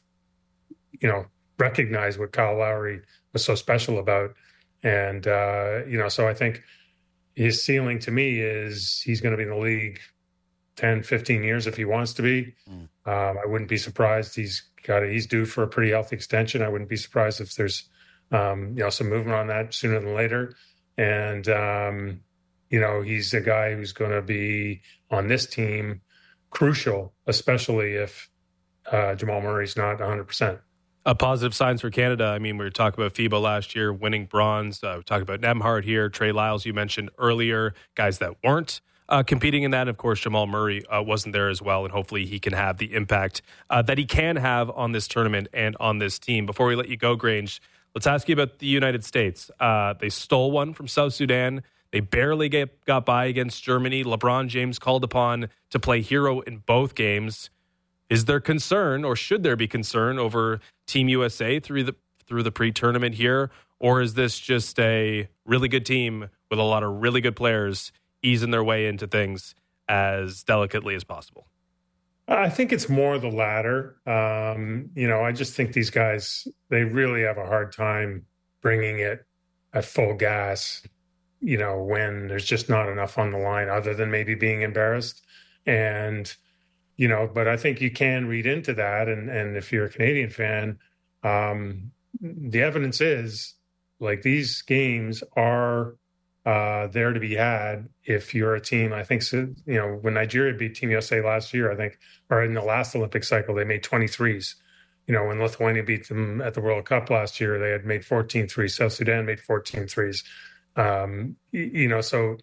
you know, recognize what Kyle Lowry was so special about. And, uh, you know, so I think his ceiling to me is he's going to be in the league ten, fifteen years if he wants to be. Mm. Um, I wouldn't be surprised. He's got a, he's due for a pretty healthy extension. I wouldn't be surprised if there's, um, you know, some movement on that sooner than later. And, um, you know, he's a guy who's going to be on this team crucial, especially if uh, Jamal Murray's not one hundred percent. Uh, positive signs for Canada. I mean, we were talking about FIBA last year, winning bronze. Uh, we talked about Nembhard here, Trey Lyles, you mentioned earlier, guys that weren't uh, competing in that. Of course, Jamal Murray uh, wasn't there as well, and hopefully he can have the impact uh, that he can have on this tournament and on this team. Before we let you go, Grange, let's ask you about the United States. Uh, they stole one from South Sudan. They barely get, got by against Germany. LeBron James called upon to play hero in both games. Is there concern, or should there be concern, over Team U S A through the through the pre-tournament here? Or is this just a really good team with a lot of really good players easing their way into things as delicately as possible? I think it's more the latter. Um, you know, I just think these guys, they really have a hard time bringing it at full gas, you know, when there's just not enough on the line other than maybe being embarrassed. And you know, but I think you can read into that. And, and if you're a Canadian fan, um, the evidence is like these games are uh, there to be had if you're a team. I think, so, you know, when Nigeria beat Team U S A last year, I think, or in the last Olympic cycle, they made twenty-threes. you know, when Lithuania beat them at the World Cup last year, they had made fourteen threes. South Sudan made fourteen threes. Um, you, you know, so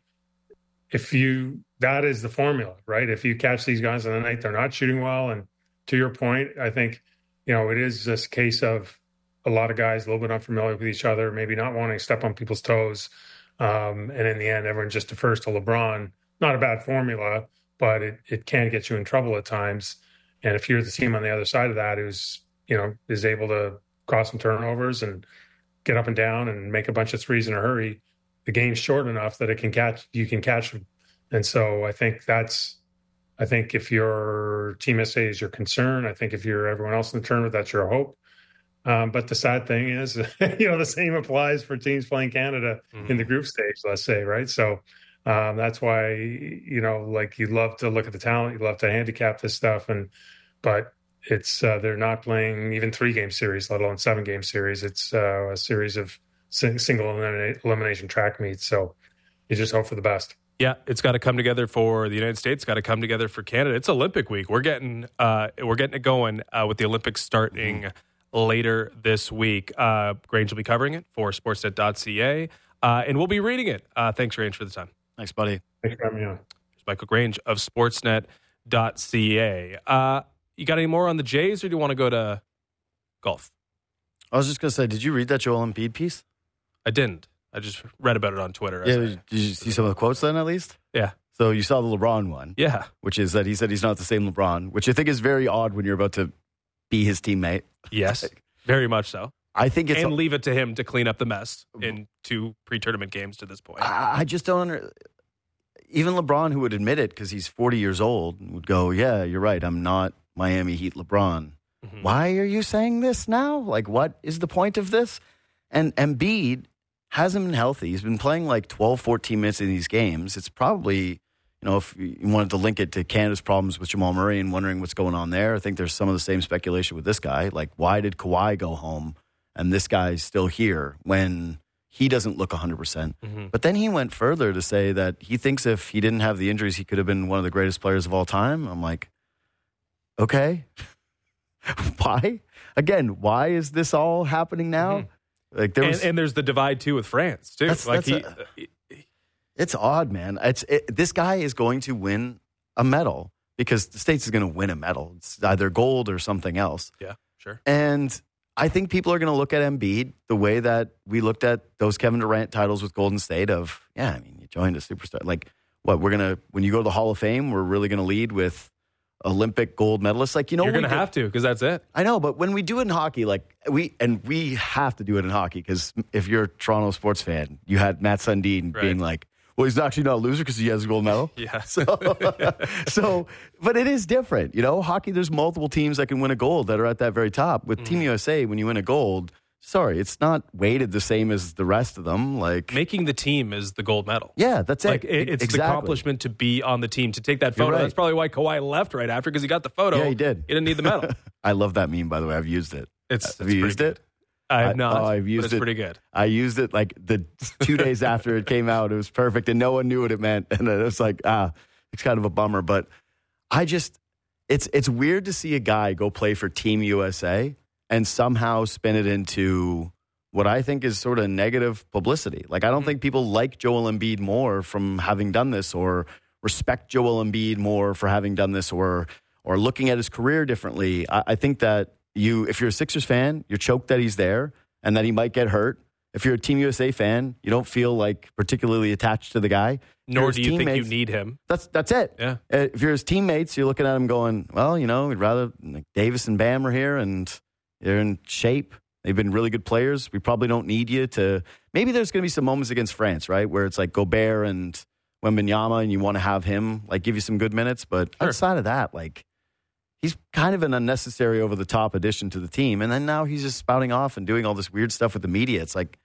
if you, that is the formula, right? If you catch these guys on the night, they're not shooting well. And to your point, I think, you know, it is this case of a lot of guys a little bit unfamiliar with each other, maybe not wanting to step on people's toes. Um, and in the end, everyone just defers to LeBron. Not a bad formula, but it, it can get you in trouble at times. And if you're the team on the other side of that who's, you know, is able to cause some turnovers and get up and down and make a bunch of threes in a hurry, the game's short enough that it can catch, you can catch them. And so I think that's, I think if your Team U S A is your concern, I think if you're everyone else in the tournament, that's your hope. Um, but the sad thing is, you know, the same applies for teams playing Canada mm-hmm. in the group stage, let's say, right? So um, that's why, you know, like you love to look at the talent, you love to handicap this stuff, and but it's uh, they're not playing even three game series, let alone seven game series. It's uh, a series of sing- single elimina- elimination track meets. So you just hope for the best. Yeah, it's got to come together for the United States. Got to come together for Canada. It's Olympic week. We're getting uh, we're getting it going uh, with the Olympics starting mm-hmm. later this week. Uh, Grange will be covering it for sportsnet dot c a, uh, and we'll be reading it. Uh, thanks, Grange, for the time. Thanks, buddy. Thanks for having me on. Michael Grange of sportsnet dot c a. Uh, you got any more on the Jays, or do you want to go to golf? I was just going to say, did you read that Joel Embiid piece? I didn't. I just read about it on Twitter. Yeah, I, did you see some of the quotes then, at least? Yeah. So you saw the LeBron one. Yeah. Which is that he said he's not the same LeBron, which I think is very odd when you're about to be his teammate. Yes, very much so. I think it's... And leave it to him to clean up the mess in two pre-tournament games to this point. I, I just don't under... Even LeBron, who would admit it because he's forty years old, would go, yeah, you're right, I'm not Miami Heat LeBron. Mm-hmm. Why are you saying this now? Like, what is the point of this? And Embiid hasn't been healthy. He's been playing like twelve, fourteen minutes in these games. It's probably, you know, if you wanted to link it to Canada's problems with Jamal Murray and wondering what's going on there, I think there's some of the same speculation with this guy. Like, why did Kawhi go home and this guy's still here when he doesn't look one hundred percent? Mm-hmm. But then he went further to say that he thinks if he didn't have the injuries, he could have been one of the greatest players of all time. I'm like, okay. Why? Again, why is this all happening now? Mm-hmm. Like there was, and, and there's the divide too with France too. That's, like that's he, a, it's odd, man. It's it, this guy is going to win a medal because the States is going to win a medal. It's either gold or something else. Yeah, sure. And I think people are going to look at Embiid the way that we looked at those Kevin Durant titles with Golden State. Of yeah, I mean, you joined a superstar. Like what we're gonna when you go to the Hall of Fame, we're really going to lead with Olympic gold medalists. Like, you know, you're going to have to, because that's it. I know, but when we do it in hockey, like we, and we have to do it in hockey, because if you're a Toronto sports fan, you had Matt Sundin right. being like, well, he's actually not a loser because he has a gold medal. Yeah. So, so, but it is different. You know, hockey, there's multiple teams that can win a gold that are at that very top. With mm. Team U S A, when you win a gold, sorry, it's not weighted the same as the rest of them. Like making the team is the gold medal. Yeah, that's it. Like it, it's exactly. the accomplishment to be on the team, to take that photo. Right. That's probably why Kawhi left right after, because he got the photo. Yeah, he did. He didn't need the medal. I love that meme, by the way. I've used it. It's, have it's you used good. it? I have not. Oh, I've used but it's it. pretty good. I used it like the two days after it came out. It was perfect, and no one knew what it meant. And it was like, ah, it's kind of a bummer. But I just, it's it's weird to see a guy go play for Team U S A and somehow spin it into what I think is sort of negative publicity. Like, I don't mm-hmm. think people like Joel Embiid more from having done this, or respect Joel Embiid more for having done this, or or looking at his career differently. I, I think that you, if you're a Sixers fan, you're choked that he's there and that he might get hurt. If you're a Team U S A fan, you don't feel like particularly attached to the guy. Nor do you think you need him. That's that's it. Yeah. Uh, if you're his teammates, you're looking at him going, well, you know, we'd rather like, Davis and Bam are here and they're in shape. They've been really good players. We probably don't need you to. Maybe there's going to be some moments against France, right, where it's like Gobert and Wembanyama, and you want to have him like give you some good minutes. But sure. outside of that, like, he's kind of an unnecessary over the top addition to the team. And then now he's just spouting off and doing all this weird stuff with the media. It's like,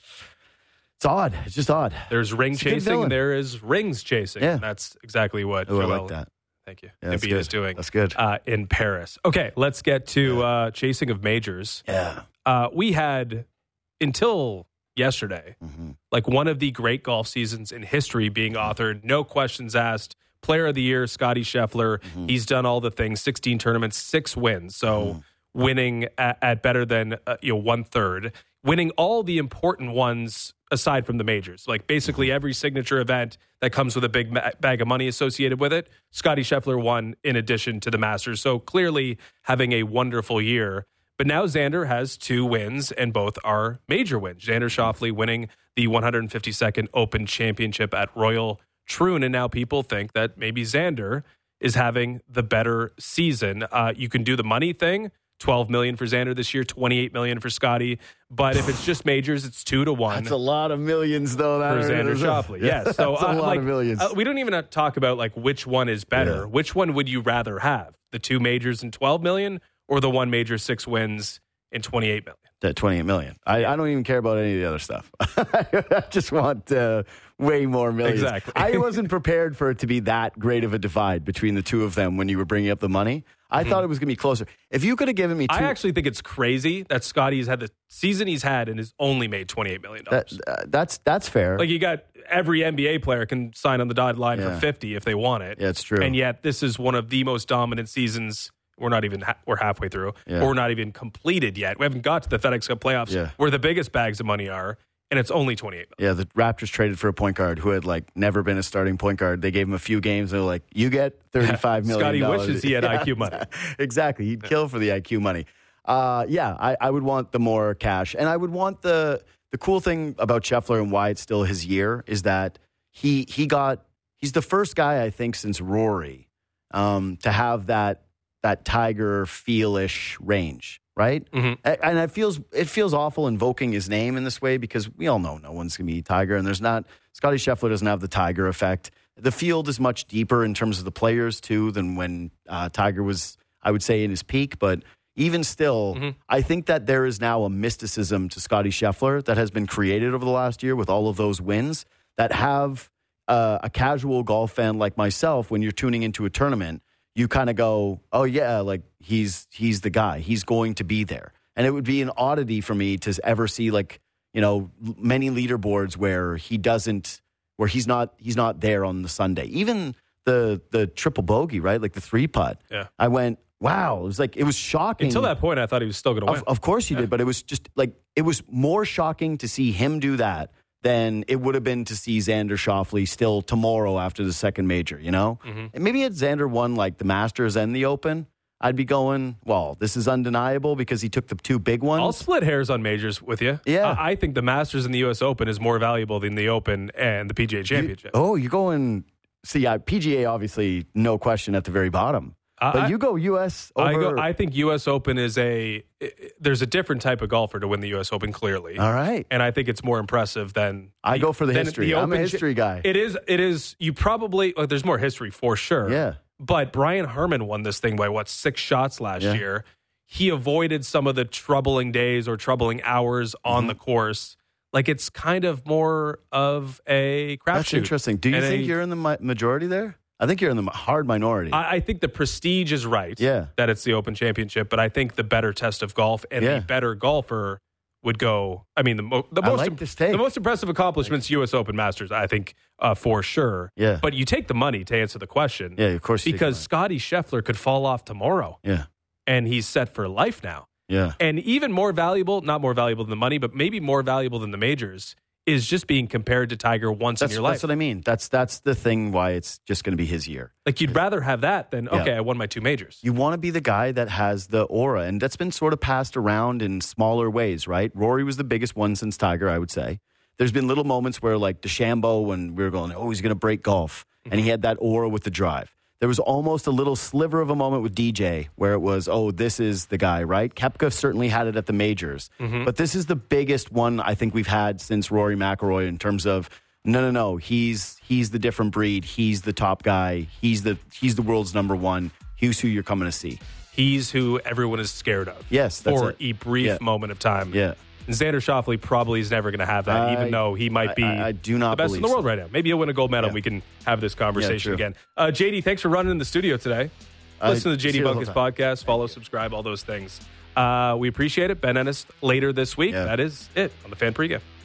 it's odd. It's just odd. There's ring it's chasing. There is rings chasing. Yeah. That's exactly what Ooh, Joel, I like that. Thank you. Yeah, Embiid is doing. That's good. Uh, in Paris. Okay, let's get to yeah. uh, chasing of majors. Yeah. Uh, we had, until yesterday, mm-hmm. like one of the great golf seasons in history being authored. No questions asked. Player of the year, Scottie Scheffler. Mm-hmm. He's done all the things. sixteen tournaments, six wins. So mm-hmm. winning at, at better than uh, you know one third, winning all the important ones aside from the majors, like basically every signature event that comes with a big ma- bag of money associated with it. Scottie Scheffler won in addition to the Masters, so clearly having a wonderful year. But now Xander has two wins, and both are major wins. Xander Schauffele winning the one hundred fifty-second Open Championship at Royal Troon, and now people think that maybe Xander is having the better season. Uh, you can do the money thing. twelve million dollars for Xander this year, twenty-eight million dollars for Scotty. But if it's just majors, it's two to one. That's a lot of millions, though. That for Xander Schauffele. Yeah, yes. So that's a uh, lot like, of millions. Uh, we don't even have to talk about like which one is better. Yeah. Which one would you rather have? The two majors and twelve million dollars or the one major, six wins and twenty-eight million dollars? That twenty-eight million dollars. I, I don't even care about any of the other stuff. I just want uh, way more millions. Exactly. I wasn't prepared for it to be that great of a divide between the two of them when you were bringing up the money. I mm-hmm. thought it was going to be closer. If you could have given me two... I actually think it's crazy that Scotty's had the season he's had and has only made twenty-eight million dollars. That, uh, that's that's fair. Like you got every N B A player can sign on the dotted line yeah. for fifty if they want it. Yeah, it's true. And yet this is one of the most dominant seasons. We're not even ha- we're halfway through. Yeah. Or we're not even completed yet. We haven't got to the FedEx Cup playoffs yeah. where the biggest bags of money are, and it's only twenty-eight million Yeah, dollars. the Raptors traded for a point guard who had like never been a starting point guard. They gave him a few games. And they were like, "You get thirty-five million dollars." Scotty wishes he had yeah, I Q money. Exactly, he'd kill for the I Q money. Uh, yeah, I, I would want the more cash, and I would want the the cool thing about Scheffler and why it's still his year is that he he got he's the first guy I think since Rory um, to have that. that Tiger feel-ish range, right? Mm-hmm. And it feels it feels awful invoking his name in this way because we all know no one's going to be Tiger, and there's not Scottie Scheffler doesn't have the Tiger effect. The field is much deeper in terms of the players too than when uh, Tiger was, I would say, in his peak. But even still, mm-hmm. I think that there is now a mysticism to Scottie Scheffler that has been created over the last year with all of those wins that have uh, a casual golf fan like myself when you're tuning into a tournament. You kind of go, oh, yeah, like he's he's the guy. He's going to be there. And it would be an oddity for me to ever see like, you know, many leaderboards where he doesn't, where he's not he's not there on the Sunday. Even the the triple bogey, right? Like the three putt. Yeah. I went, wow. It was like, it was shocking. Until that point, I thought he was still going to win. Of, of course he yeah. did. But it was just like, it was more shocking to see him do that than it would have been to see Xander Schauffele still tomorrow after the second major, you know? Mm-hmm. And maybe if Xander won like the Masters and the Open, I'd be going, well, this is undeniable because he took the two big ones. I'll split hairs on majors with you. Yeah. I, I think the Masters and the U S Open is more valuable than the Open and the P G A Championship. You, oh, you're going, see, uh, P G A obviously, no question at the very bottom. But I, you go U S over... I, go, I think U S Open is a... There's a different type of golfer to win the U S Open, clearly. All right. And I think it's more impressive than... I the, go for the history. The I'm a history guy. It is, it is, you probably... Well, there's more history for sure. Yeah. But Brian Harman won this thing by, what, six shots last yeah. year. He avoided some of the troubling days or troubling hours on mm-hmm. the course. Like, it's kind of more of a crapshoot. That's interesting. Do you and think a, you're in the mi- majority there? I think you're in the hard minority. I, I think the prestige is right. Yeah. That it's the Open Championship, but I think the better test of golf and yeah. the better golfer would go. I mean, the, mo- the I most like this take. the most impressive accomplishments U S Open Masters, I think, uh, for sure. Yeah. But you take the money to answer the question. Yeah, of course. Because Scottie Scheffler could fall off tomorrow. Yeah. And he's set for life now. Yeah. And even more valuable, not more valuable than the money, but maybe more valuable than the majors, is just being compared to Tiger once that's, in your life. That's what I mean. That's that's the thing why it's just going to be his year. Like, you'd rather have that than, okay, yeah. I won my two majors. You want to be the guy that has the aura, and that's been sort of passed around in smaller ways, right? Rory was the biggest one since Tiger, I would say. There's been little moments where, like, DeChambeau, when we were going, oh, he's going to break golf, mm-hmm. and he had that aura with the drive. There was almost a little sliver of a moment with D J where it was, oh, this is the guy, right? Koepka certainly had it at the majors. Mm-hmm. But this is the biggest one I think we've had since Rory McIlroy in terms of, no, no, no, he's he's the different breed. He's the top guy. He's the he's the world's number one. He's who you're coming to see. He's who everyone is scared of. Yes, that's for it. a brief yeah. moment of time. Yeah. And Xander Schauffele probably is never going to have that, I, even though he might be I, I do not the best in the world so. right now. Maybe he'll win a gold medal yeah. and we can have this conversation yeah, again. Uh, J D, thanks for running in the studio today. I Listen to the J D see Bunkis podcast. Follow, subscribe, all those things. Uh, we appreciate it. Ben Ennis later this week. Yeah. That is it on the Fan Pregame.